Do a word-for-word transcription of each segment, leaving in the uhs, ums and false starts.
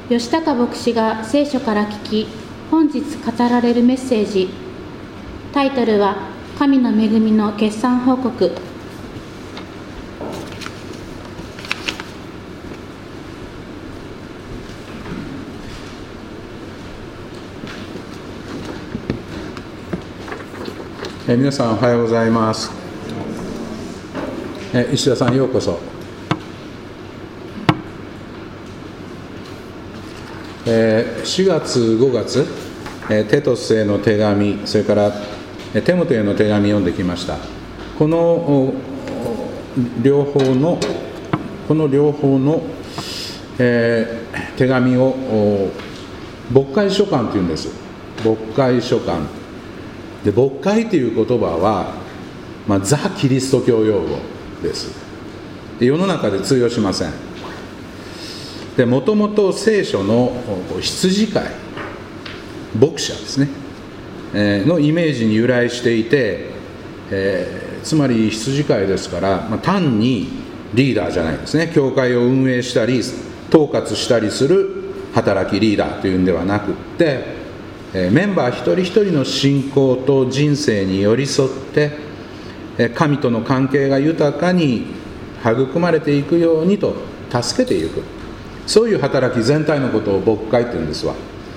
吉高牧師が聖書から聞き、本日語られるメッセージ。タイトルは、神の恵みの決算報告。 え皆さんおはようございます。え石田さん、ようこそ。えしがつ、ごがつ、えテトスへの手紙、それからテモテへの手紙を読んできました。この両方のこの両方の、えー、手紙を牧会書簡というんです。牧会書簡で、牧会という言葉は、まあ、ザ・キリスト教用語です。で、世の中で通用しません。で、もともと聖書の羊飼い、牧者ですね、えー、のイメージに由来していて、えー、つまり羊飼いですから、まあ、単にリーダーじゃないですね。教会を運営したり統括したりする働きリーダーというんではなくって、えー、メンバー一人一人の信仰と人生に寄り添って、えー、神との関係が豊かに育まれていくようにと助けていく、そういう働き全体のことを牧会っていうんですわ。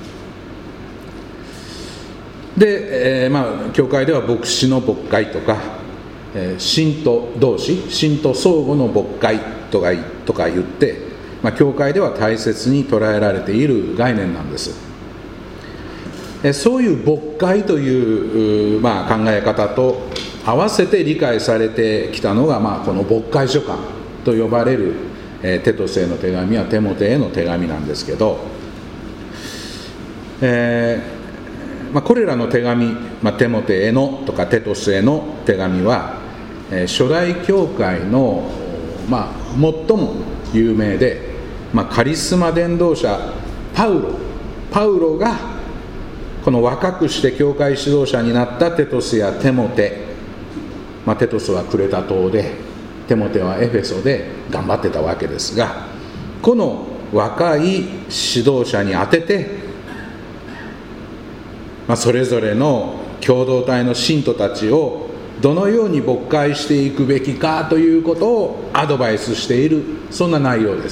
で、えー、まあ教会では牧師の牧会とか、えー、信徒同士、信徒相互の牧会とか、とか言って、まあ、教会では大切に捉えられている概念なんです。えー、そういう牧会という、まあ、考え方と合わせて理解されてきたのが、まあ、この牧会書簡と呼ばれる、えー、テトスへの手紙はテモテへの手紙なんですけど、えーまあ、これらの手紙、まあ、テモテへのとかテトスへの手紙は、えー、初代教会の、まあ、最も有名で、まあ、カリスマ伝道者パウロパウロがこの若くして教会指導者になったテトスやテモテ、まあ、テトスはクレタ島で、テモテはエフェソで頑張ってたわけですが、この若い指導者にあてて、まあ、それぞれの共同体の信徒たちをどのように牧会していくべきかということをアドバイスしている、そんな内容です。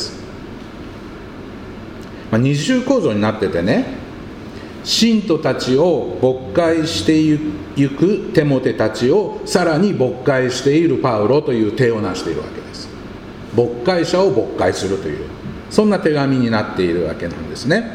まあ、二重構造になっててね、信徒たちを牧会していくテモテたちをさらに牧会しているパウロという手をなしているわけです。牧会者を牧会するという、そんな手紙になっているわけなんですね。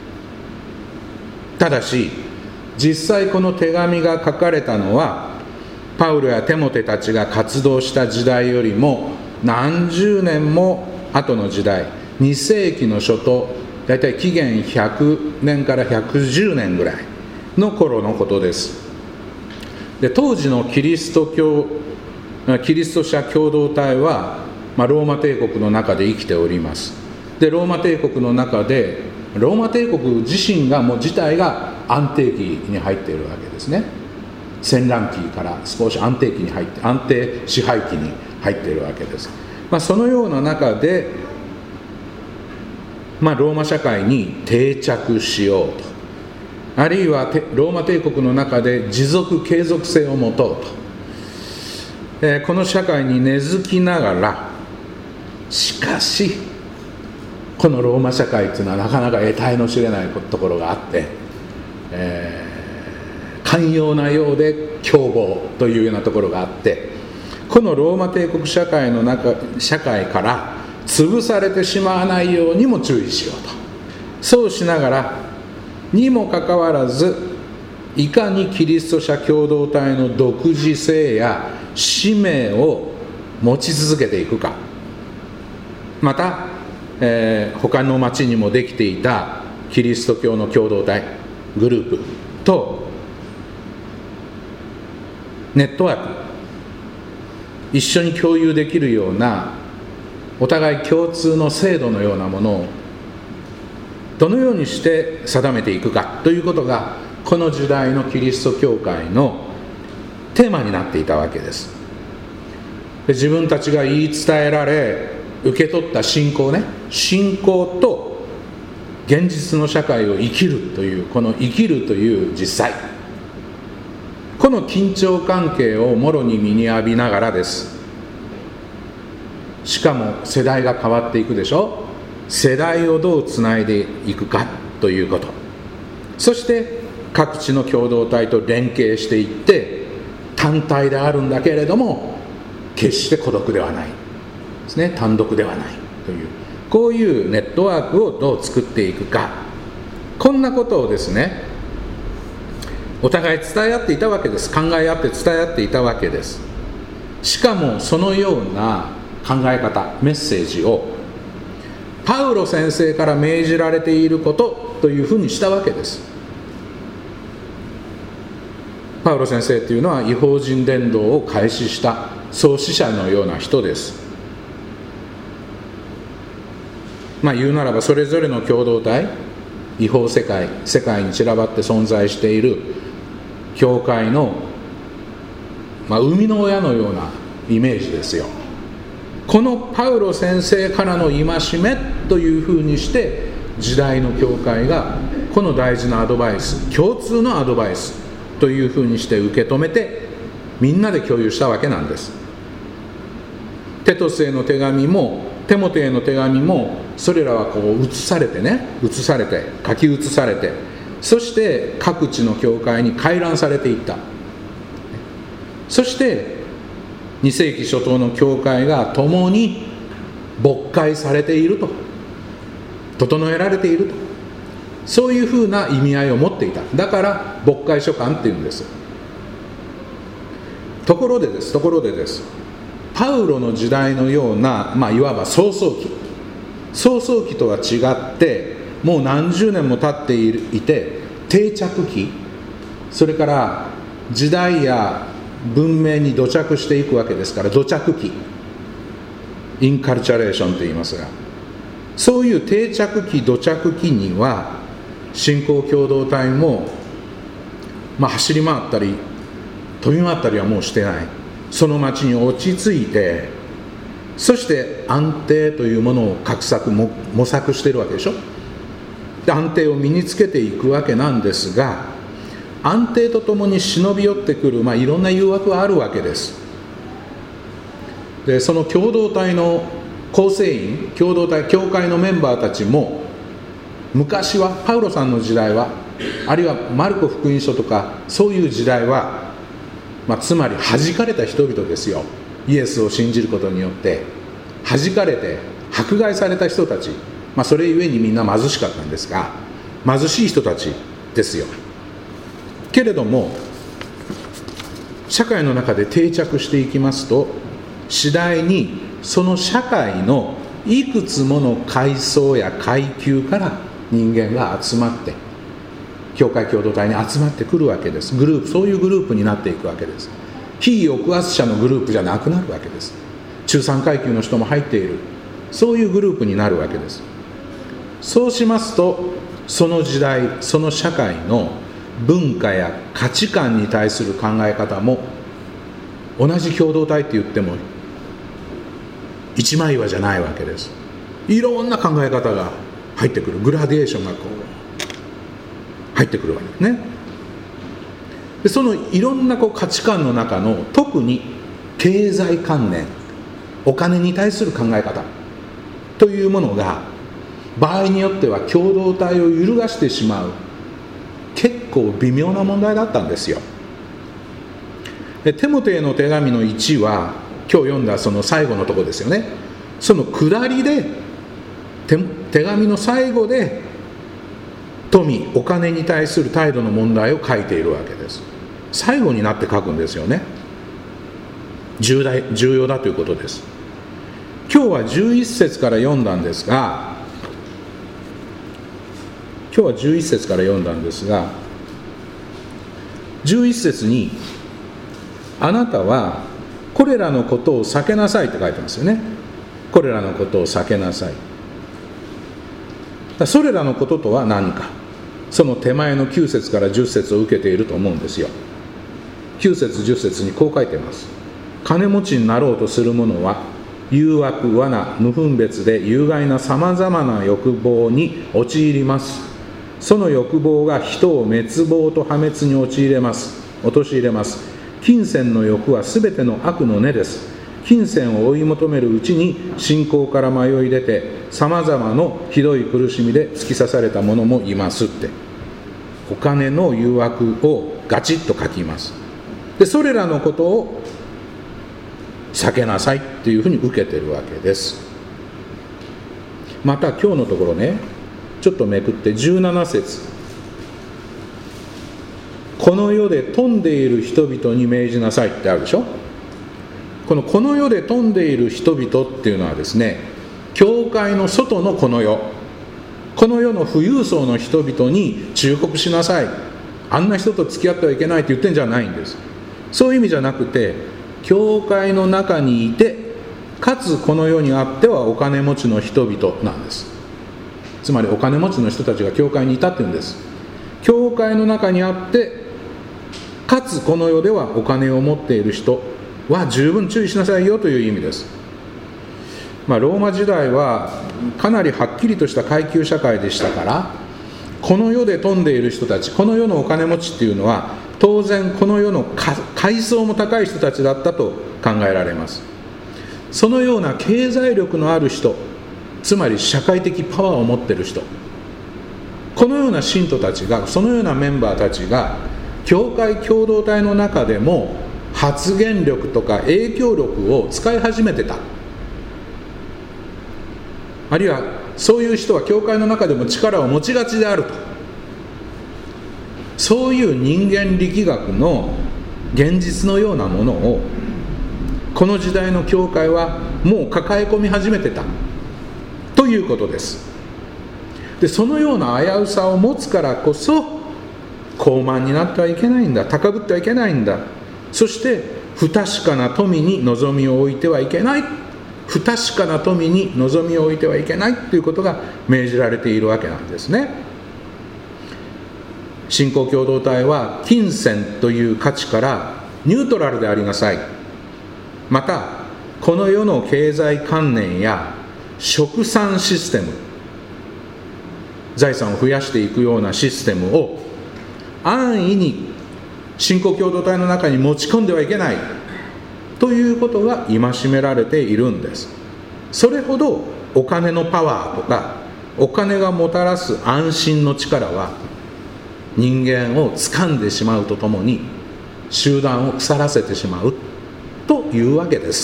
ただし実際この手紙が書かれたのは、パウロやテモテたちが活動した時代よりも何十年も後の時代、に世紀の初頭、だいたい紀元ひゃくねんからひゃくじゅうねんぐらいの頃のことです。で、当時のキリスト教キリスト者共同体は、まあ、ローマ帝国の中で生きております。で、ローマ帝国の中でローマ帝国自身がもう自体が安定期に入っているわけですね。戦乱期から少し安定期に入って安定支配期に入っているわけです。まあ、そのような中で、まあ、ローマ社会に定着しようと、あるいはローマ帝国の中で持続継続性を持とうと、えー、この社会に根付きながら、しかしこのローマ社会というのはなかなか得体の知れないところがあって、えー、寛容なようで凶暴というようなところがあって、このローマ帝国社会の中社会から潰されてしまわないようにも注意しようと。そうしながらにもかかわらず、いかにキリスト者共同体の独自性や使命を持ち続けていくか、また、えー、他の町にもできていたキリスト教の共同体グループとネットワーク、一緒に共有できるようなお互い共通の制度のようなものをどのようにして定めていくかということが、この時代のキリスト教会のテーマになっていたわけです。で、自分たちが言い伝えられ受け取った信仰ね、信仰と現実の社会を生きるという、この生きるという実際、この緊張関係をもろに身に浴びながらです。しかも世代が変わっていくでしょ。世代をどうつないでいくかということ、そして各地の共同体と連携していって単体であるんだけれども決して孤独ではないですね、単独ではないという、こういうネットワークをどう作っていくか、こんなことをですねお互い伝え合っていたわけです。考え合って伝え合っていたわけです。しかもそのような考え方、メッセージをパウロ先生から命じられていることというふうにしたわけです。パウロ先生というのは異邦人伝道を開始した創始者のような人です。まあ言うならばそれぞれの共同体、異邦世界、世界に散らばって存在している教会の、まあ、生みの親のようなイメージですよ。このパウロ先生からの戒めというふうにして時代の教会がこの大事なアドバイス、共通のアドバイスというふうにして受け止めてみんなで共有したわけなんです。テトスへの手紙もテモテへの手紙もそれらはこう写されてね、写されて書き写されて、そして各地の教会に回覧されていった。そしてに世紀初頭の教会が共に牧会されていると、整えられていると、そういうふうな意味合いを持っていた。だから牧会書簡っていうんです。ところでですところでですパウロの時代のような、まあ、いわば創創期創創期とは違ってもう何十年も経っていて定着期、それから時代や文明に土着していくわけですから、土着期、インカルチャレーションと言いますが、そういう定着期土着期には信仰共同体も、まあ、走り回ったり飛び回ったりはもうしてない。その町に落ち着いて、そして安定というものを画策も模索しているわけでしょ。で安定を身につけていくわけなんですが、安定とともに忍び寄ってくる、まあ、いろんな誘惑はあるわけです。でその共同体の構成員、共同体教会のメンバーたちも昔はパウロさんの時代は、あるいはマルコ福音書とかそういう時代は、まあ、つまり弾かれた人々ですよ。イエスを信じることによって弾かれて迫害された人たち、まあ、それゆえにみんな貧しかったんですが、貧しい人たちですよ。けれども社会の中で定着していきますと、次第にその社会のいくつもの階層や階級から人間が集まって教会共同体に集まってくるわけです。グループ、そういうグループになっていくわけです。非抑圧者のグループじゃなくなるわけです。中産階級の人も入っている、そういうグループになるわけです。そうしますと、その時代その社会の文化や価値観に対する考え方も同じ共同体って言っても一枚岩じゃないわけです。いろんな考え方が入ってくる、グラデーションがこう入ってくるわけですね。でそのいろんなこう価値観の中の特に経済観念、お金に対する考え方というものが場合によっては共同体を揺るがしてしまう結構微妙な問題だったんですよ。でテモテへの手紙のいちは今日読んだその最後のところですよね。その下りで 手, 手紙の最後で富、お金に対する態度の問題を書いているわけです。最後になって書くんですよね。重大、重要だということです。今日はじゅういっ節から読んだんですが今日はじゅういっ節から読んだんですがじゅういっ節にあなたはこれらのことを避けなさいって書いてますよね。これらのことを避けなさい。それらのこととは何か、その手前のきゅう節からじゅっ節を受けていると思うんですよ。きゅう節じゅっ節にこう書いてます。金持ちになろうとする者は誘惑、罠、無分別で有害なさまざまな欲望に陥ります。その欲望が人を滅亡と破滅に陥れます陥れます金銭の欲はすべての悪の根です。金銭を追い求めるうちに信仰から迷い出て、さまざまなひどい苦しみで突き刺された者もいますって、お金の誘惑をガチッと書きます。でそれらのことを避けなさいっていうふうに受けてるわけです。また今日のところね、ちょっとめくってじゅうなな節、この世で富んでいる人々に命じなさいってあるでしょ。このこの世で富んでいる人々っていうのはですね、教会の外のこの世、この世の富裕層の人々に忠告しなさい、あんな人と付き合ってはいけないって言ってんじゃないんです。そういう意味じゃなくて、教会の中にいて、かつこの世にあってはお金持ちの人々なんです。つまりお金持ちの人たちが教会にいたっていうんです。教会の中にあってかつこの世ではお金を持っている人は十分注意しなさいよという意味です。まあ、ローマ時代はかなりはっきりとした階級社会でしたから、この世で富んでいる人たち、この世のお金持ちっていうのは当然この世の階層も高い人たちだったと考えられます。そのような経済力のある人、つまり社会的パワーを持っている人、このような信徒たちが、そのようなメンバーたちが教会共同体の中でも発言力とか影響力を使い始めてた。あるいはそういう人は教会の中でも力を持ちがちであると、そういう人間力学の現実のようなものをこの時代の教会はもう抱え込み始めてたということです。でそのような危うさを持つからこそ、高慢になってはいけないんだ、高ぶってはいけないんだ、そして不確かな富に望みを置いてはいけない、不確かな富に望みを置いてはいけないということが命じられているわけなんですね。信仰共同体は金銭という価値からニュートラルでありなさい。またこの世の経済観念や殖産システム、財産を増やしていくようなシステムを安易に信仰共同体の中に持ち込んではいけないということが戒められているんです。それほどお金のパワーとかお金がもたらす安心の力は人間を掴んでしまうとともに集団を腐らせてしまうというわけです。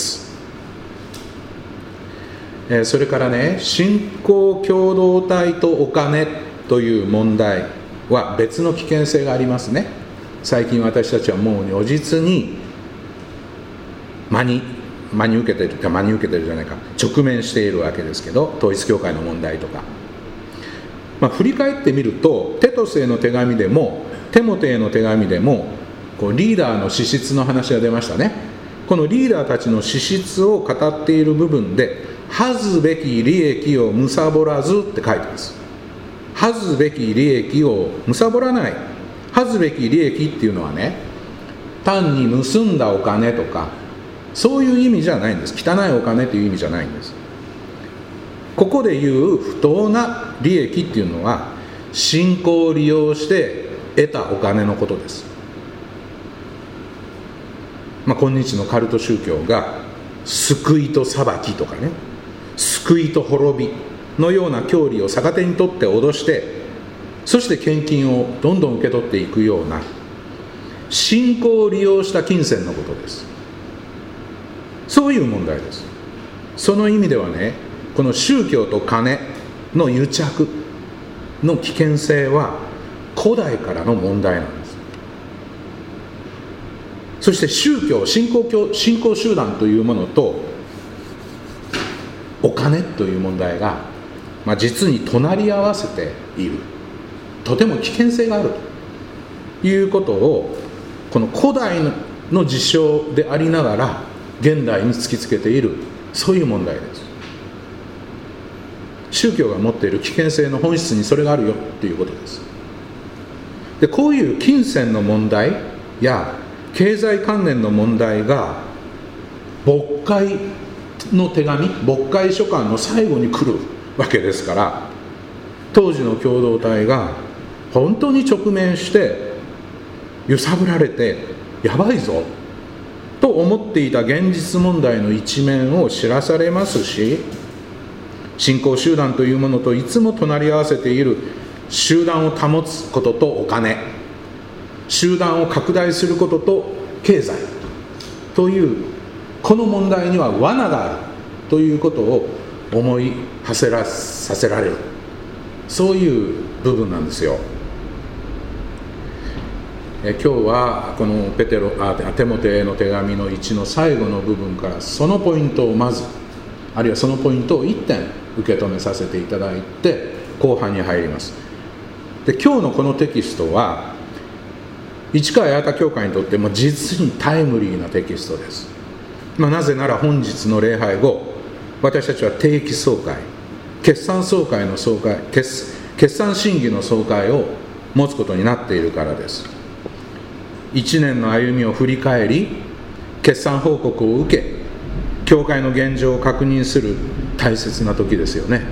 それからね、信仰共同体とお金という問題は別の危険性がありますね。最近私たちはもう如実に真に真に受けてるか真に受けてるじゃないか直面しているわけですけど、統一教会の問題とか、まあ、振り返ってみるとテトスへの手紙でもテモテへの手紙でもこうリーダーの資質の話が出ましたね。このリーダーたちの資質を語っている部分で、恥ずべき利益を貪らずって書いてます。恥ずべき利益を貪らない。恥ずべき利益っていうのはね、単に盗んだお金とかそういう意味じゃないんです。汚いお金という意味じゃないんです。ここで言う不当な利益っていうのは信仰を利用して得たお金のことです。まあ、今日のカルト宗教が救いと裁きとかね、救いと滅びのような教理を逆手に取って脅して、そして献金をどんどん受け取っていくような信仰を利用した金銭のことです。そういう問題です。その意味ではね、この宗教と金の癒着の危険性は古代からの問題なんです。そして宗教、信仰教、信仰集団というものとお金という問題が、まあ、実に隣り合わせている、とても危険性があるということを、この古代の事象でありながら現代に突きつけている、そういう問題です。宗教が持っている危険性の本質にそれがあるよということです。で、こういう金銭の問題や経済関連の問題が牧会の手紙、牧会書簡の最後に来るわけですから、当時の共同体が本当に直面して揺さぶられてやばいぞと思っていた現実問題の一面を知らされますし、信仰集団というものといつも隣り合わせている集団を保つこととお金、集団を拡大することと経済というこの問題には罠があるということを思いはせらさせられる、そういう部分なんですよ。え今日はこのペテロあテモテへの手紙のいちの最後の部分からそのポイントをまず、あるいはそのポイントをいってん受け止めさせていただいて後半に入ります。で今日のこのテキストは市川八幡教会にとっても実にタイムリーなテキストです。まあ、なぜなら本日の礼拝後、私たちは定期総会、決算総会の総会、決、決算審議の総会を持つことになっているからです。いちねんの歩みを振り返り、決算報告を受け、教会の現状を確認する大切な時ですよね。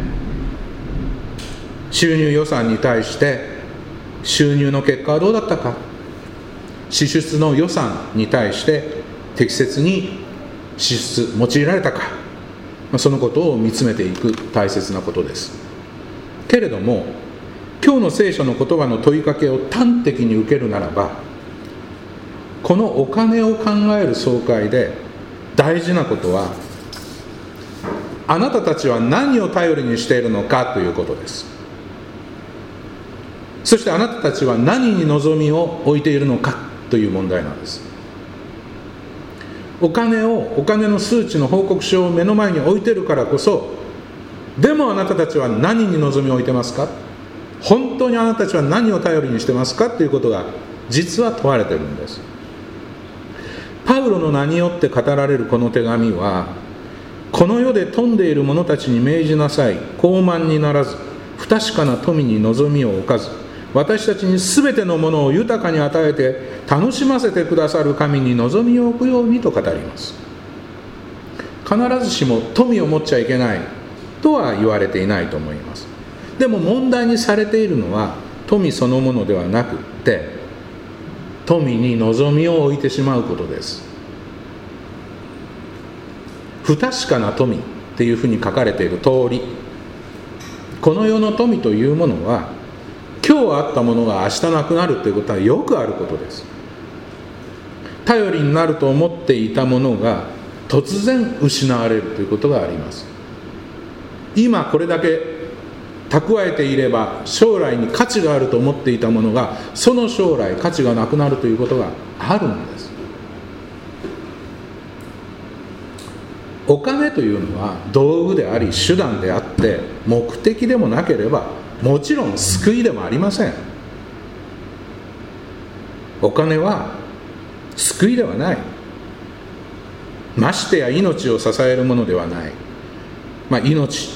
収入予算に対して収入の結果はどうだったか、支出の予算に対して適切に支出用いられたか、そのことを見つめていく大切なことです。けれども今日の聖書の言葉の問いかけを端的に受けるならば、このお金を考える総会で大事なことは、あなたたちは何を頼りにしているのかということです。そしてあなたたちは何に望みを置いているのかという問題なんです。お金を、お金の数値の報告書を目の前に置いているからこそ、でもあなたたちは何に望みを置いてますか、本当にあなたたちは何を頼りにしてますかということが実は問われているんです。パウロの名によって語られるこの手紙は、この世で富んでいる者たちに命じなさい、高慢にならず不確かな富に望みを置かず、私たちにすべてのものを豊かに与えて楽しませてくださる神に望みを置くようにと語ります。必ずしも富を持っちゃいけないとは言われていないと思います。でも問題にされているのは富そのものではなくって、富に望みを置いてしまうことです。不確かな富っていうふうに書かれている通り、この世の富というものは今日あったものが明日なくなるということはよくあることです。頼りになると思っていたものが突然失われるということがあります。今これだけ蓄えていれば将来に価値があると思っていたものが、その将来価値がなくなるということがあるんです。お金というのは道具であり手段であって目的でもなければ、もちろん救いでもありません。お金は救いではない。ましてや命を支えるものではない。まあ命、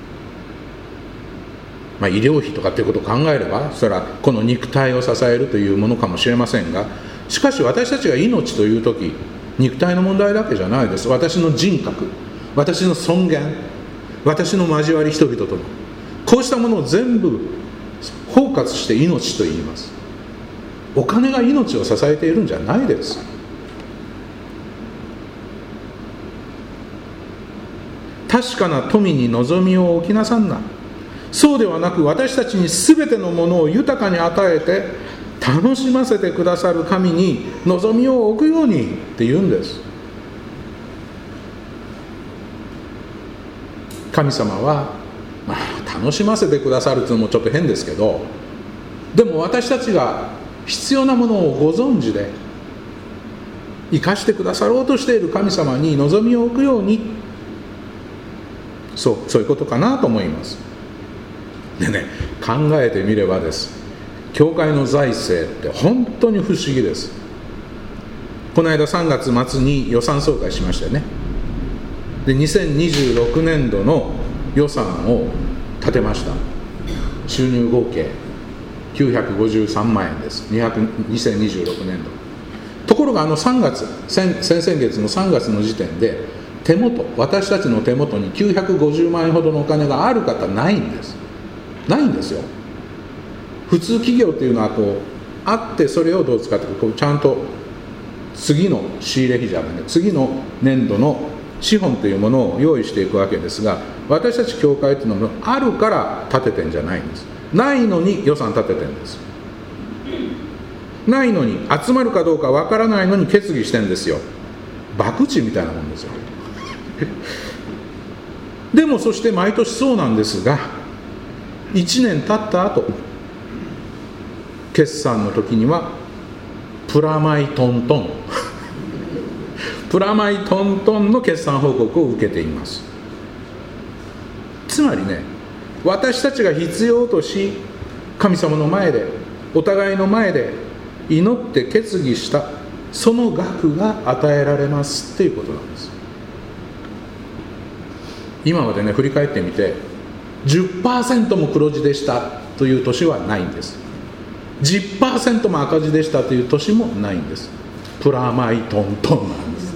まあ、医療費とかっていうことを考えれば、それはこの肉体を支えるというものかもしれませんが、しかし私たちが命というとき、肉体の問題だけじゃないです。私の人格、私の尊厳、私の交わり人々との、こうしたものを全部包括して命と言います。お金が命を支えているんじゃないです。確かな富に望みを置きなさんな。そうではなく、私たちに全てのものを豊かに与えて楽しませてくださる神に望みを置くようにって言うんです。神様は、まあ、楽しませてくださるというのもちょっと変ですけど、でも私たちが必要なものをご存知で生かしてくださろうとしている神様に望みを置くように、そう、そういうことかなと思います。でね、考えてみればです、教会の財政って本当に不思議です。この間さんがつ末に予算総会しましたよね。でにせんにじゅうろくねんどの予算を立てました。収入合計きゅうひゃくごじゅうさんまんえんです。にせんにじゅうろくねんど。ところがあのさんがつ、先々月のさんがつの時点で手元、私たちの手元にきゅうひゃくごじゅうまんえんほどのお金がある方ないんです。ないんですよ。普通企業っていうのはこうあって、それをどう使ってこうちゃんと次の仕入れ費じゃなくて次の年度の資本というものを用意していくわけですが、私たち教会っていうのはあるから立ててんじゃないんです。ないのに予算立ててるんです。ないのに、集まるかどうかわからないのに決議してんですよ。博打みたいなもんですよでもそして毎年そうなんですが、いちねん経った後、決算の時にはプラマイトントンプラマイトントンの決算報告を受けています。つまりね、私たちが必要とし、神様の前で、お互いの前で祈って決議したその額が与えられますっていうことなんです。今までね、振り返ってみて じゅっパーセント も黒字でしたという年はないんです。 じゅっパーセント も赤字でしたという年もないんです。プラマイトントンなんです。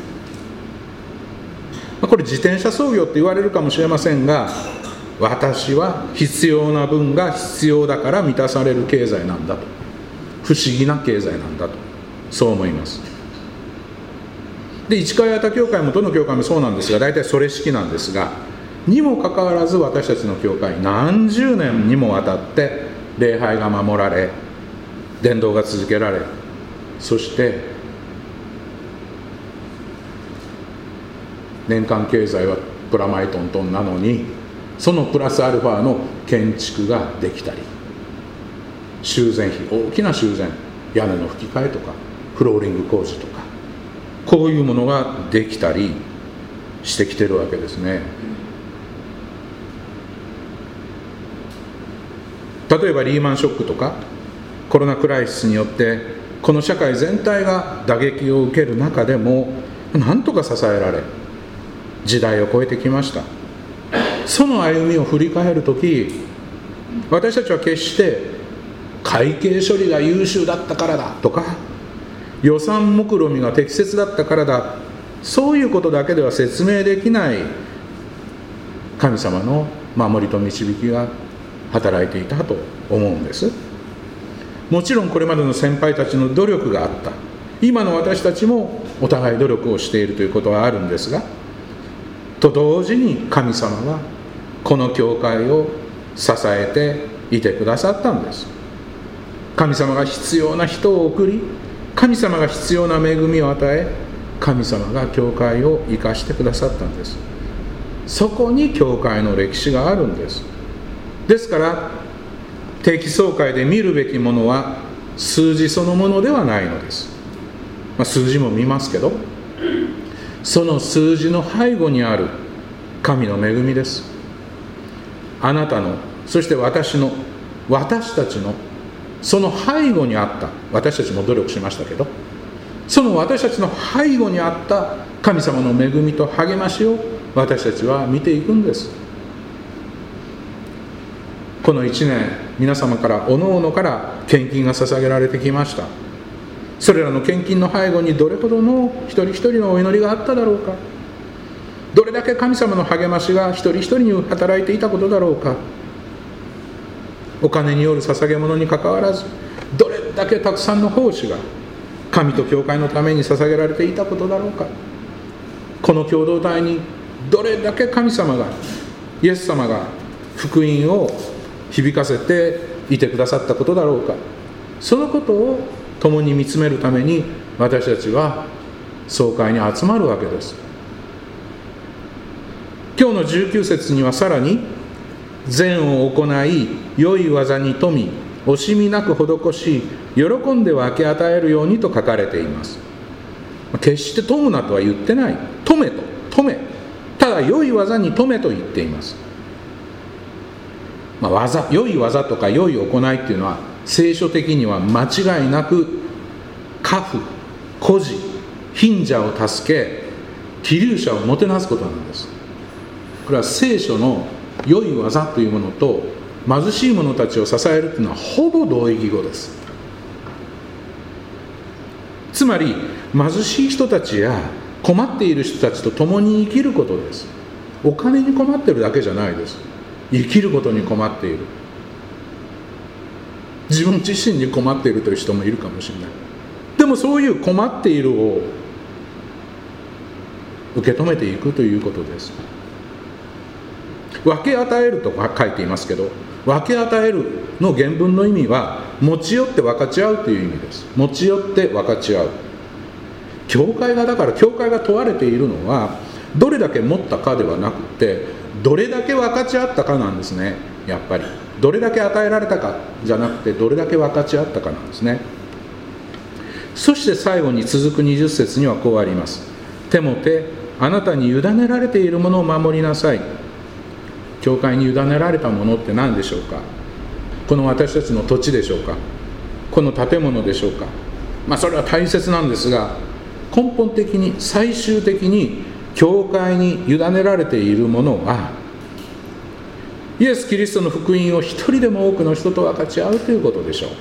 これ自転車操業って言われるかもしれませんが、私は必要な分が必要だから満たされる経済なんだと、不思議な経済なんだと、そう思います。で、市川八幡教会もどの教会もそうなんですが、大体それ式なんですが、にもかかわらず私たちの教会、何十年にもわたって礼拝が守られ、伝道が続けられ、そして年間経済はプラマイトントンなのに、そのプラスアルファの建築ができたり、修繕費、大きな修繕、屋根の葺き替えとかフローリング工事とか、こういうものができたりしてきてるわけですね。例えばリーマンショックとかコロナクライシスによってこの社会全体が打撃を受ける中でも、なんとか支えられ、時代を超えてきました。その歩みを振り返るとき、私たちは決して会計処理が優秀だったからだとか、予算目論見が適切だったからだ、そういうことだけでは説明できない神様の守りと導きが働いていたと思うんです。もちろんこれまでの先輩たちの努力があった。今の私たちもお互い努力をしているということはあるんですが、と同時に神様はこの教会を支えていてくださったんです。神様が必要な人を送り、神様が必要な恵みを与え、神様が教会を生かしてくださったんです。そこに教会の歴史があるんです。ですから定期総会で見るべきものは数字そのものではないのです。まあ、数字も見ますけど、その数字の背後にある神の恵みです。あなたの、そして私の、私たちのその背後にあった、私たちも努力しましたけど、その私たちの背後にあった神様の恵みと励ましを私たちは見ていくんです。このいちねん、皆様からおのおのから献金が捧げられてきました。それらの献金の背後にどれほどの一人一人のお祈りがあっただろうか、どれだけ神様の励ましが一人一人に働いていたことだろうか、お金による捧げ物にかかわらず、どれだけたくさんの奉仕が神と教会のために捧げられていたことだろうか、この共同体にどれだけ神様が、イエス様が福音を響かせていてくださったことだろうか、そのことを共に見つめるために私たちは総会に集まるわけです。今日のじゅうきゅう節にはさらに、善を行い良い技に富み惜しみなく施し喜んで分け与えるようにと書かれています。決して富むなとは言ってない。富めと富め、ただ良い技に富めと言っています。まあ、技、良い技とか良い行いっていうのは聖書的には間違いなく家父、孤児、貧者を助け希留者をもてなすことなんです。これは聖書の良い技というものと貧しい者たちを支えるというのはほぼ同義語です。つまり貧しい人たちや困っている人たちと共に生きることです。お金に困ってるだけじゃないです。生きることに困っている、自分自身に困っているという人もいるかもしれない。でもそういう困っているを受け止めていくということです。分け与えると書いていますけど、分け与えるの原文の意味は持ち寄って分かち合うという意味です。持ち寄って分かち合う。教会がだから教会が問われているのはどれだけ持ったかではなくて、どれだけ分かち合ったかなんですね。やっぱりどれだけ与えられたかじゃなくて、どれだけ分かち合ったかなんですね。そして最後に続くにじゅっ節にはこうあります。テモテ、あなたに委ねられているものを守りなさい。教会に委ねられたものって何でしょうか。この私たちの土地でしょうか、この建物でしょうか。まあそれは大切なんですが、根本的に最終的に教会に委ねられているものは、イエス・キリストの福音を一人でも多くの人と分かち合うということでしょう。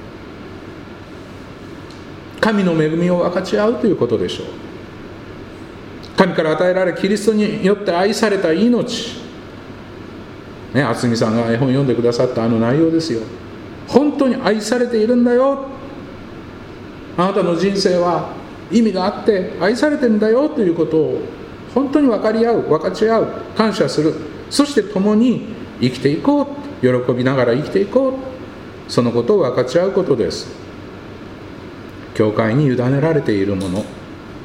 神の恵みを分かち合うということでしょう。神から与えられ、キリストによって愛された命ね、渥美さんが絵本読んでくださったあの内容ですよ。本当に愛されているんだよ、あなたの人生は意味があって愛されてるんだよということを本当に分かり合う、分かち合う、感謝する。そして共に生きていこう、喜びながら生きていこう、そのことを分かち合うことです。教会に委ねられているもの。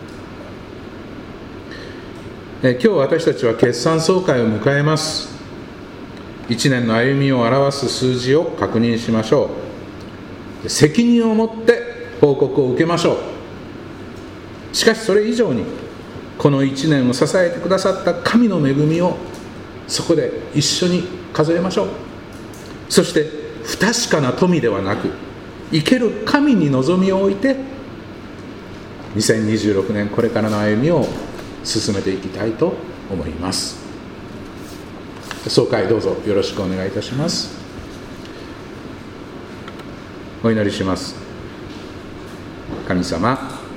え今日私たちは決算総会を迎えます。いちねんの歩みを表す数字を確認しましょう。責任を持って報告を受けましょう。しかしそれ以上に、このいちねんを支えてくださった神の恵みをそこで一緒に数えましょう。そして不確かな富ではなく、生ける神に望みを置いてにせんにじゅうろくねんこれからの歩みを進めていきたいと思います。総会どうぞよろしくお願いいたします。お祈りします。神様、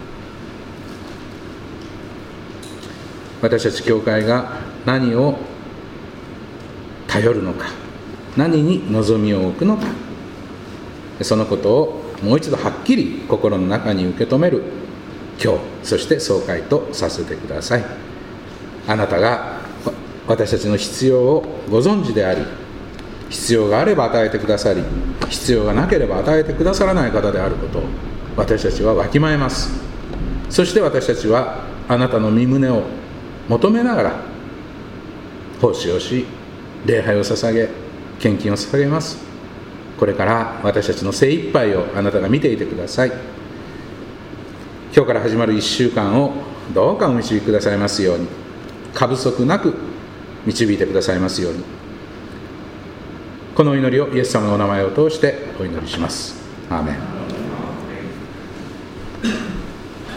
私たち教会が何を頼るのか、何に望みを置くのか、そのことをもう一度はっきり心の中に受け止める今日、そして総会とさせてください。あなたが私たちの必要をご存知であり、必要があれば与えてくださり、必要がなければ与えてくださらない方であることを私たちはわきまえます。そして私たちはあなたの御胸を求めながら奉仕をし、礼拝を捧げ、献金を捧げます。これから私たちの精一杯をあなたが見ていてください。今日から始まるいっしゅうかんをどうかお導きくださいますように、過不足なく導いてくださいますように、このお祈りをイエス様のお名前を通してお祈りします。アーメン。